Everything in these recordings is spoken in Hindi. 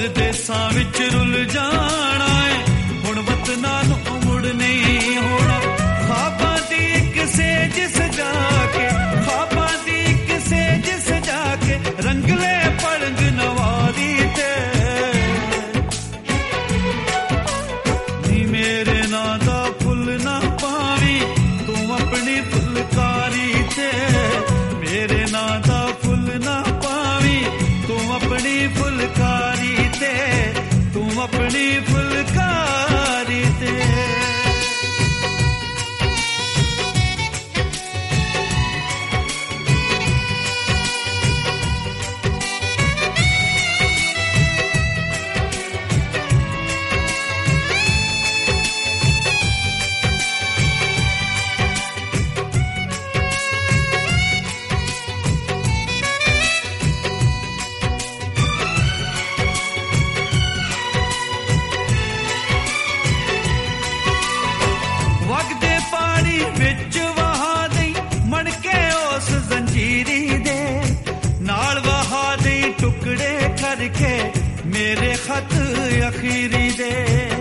परदेसां विच रुल जाना है हुण वतनां नूं मुड़ नहीं होना ख्वाबां दी इक सेज सजा के ख्वाबां दी इक सेज सजा के रंगले पलंग नवारी ते नी मेरे नां दा फुल ना पावी तू अपनी फुलकारी ते मेरे नां दा फुल ना पावी तू अपनी फुलकारी ते तू अपनी फुलकारी ते मेरे खत अखीरी दे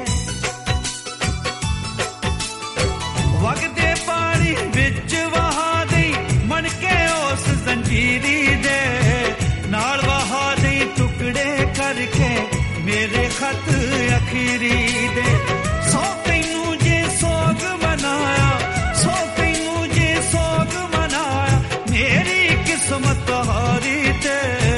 वगदे पानी विच वहा दे मन के उस जंजीरी दे नाल वहा दे टुकड़े करके मेरे खत अखीरी दे सौ तैनू जे सोग मनाया सौ तैनू जे सोग मनाया मेरी किस्मत हारी ते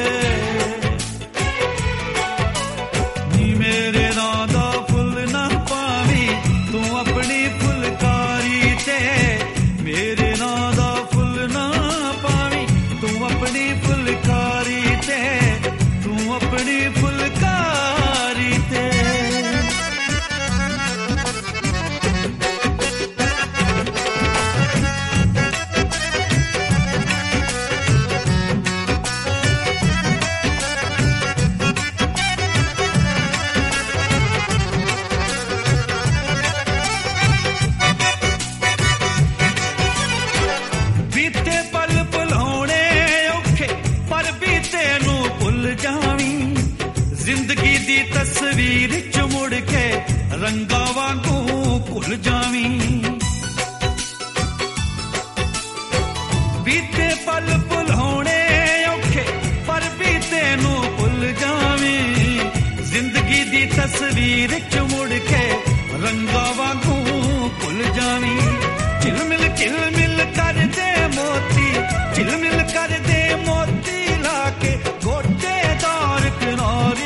मेरे नां दा फुल ना पावी तू अपनी फुलकारी ते मेरे नां दा फुल ना पावी तू अपनी फुलकारी ते तू अपनी फुलकारी ते जिंदगी दी तस्वीर च मुड़ के रंगा वांगू भुल जावी बीते पल भुलाने औखे पर बीते नू भुल जावी जिंदगी दी तस्वीर च मुड़ के रंगा वांगू भुल जावी चिलमिल कर दे मोती चिलमिल कर दे मोती लाके गोटे दार किनारी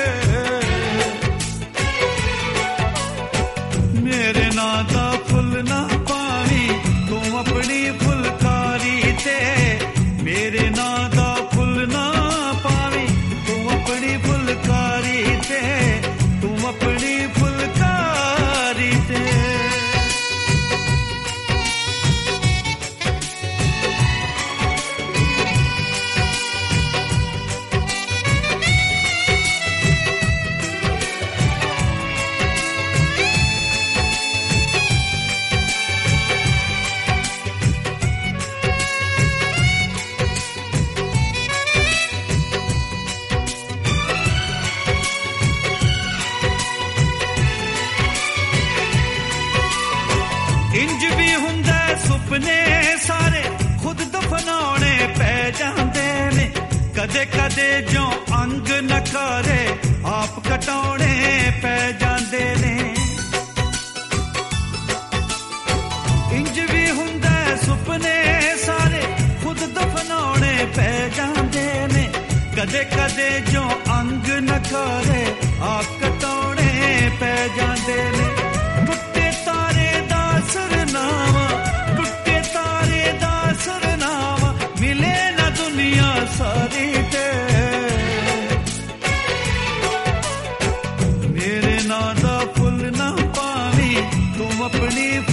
मेरे नां दा फुल ना पावी तू अपनी फुलकारी ते मेरे नां दा फुल ना पावी तू अपनी फुलकारी ते तू अपनी फुलकारी ते इंज भी हुंदा सुपने सारे खुद दफनाने पै जांदे ने कदे कदे जो अंग नकारे आप कटाने पै जांदे ने इंज भी हुंदा सुपने सारे खुद दफनाने पै जांदे ने कदे कदे जो अंग नकारे आप कटाने पै जांदे ने टुटे तारे दा सरनामा टुटे तारे दा सरनामा मिले ना दुनिया सारी ते मेरे नां दा फुल ना पावी तू अपनी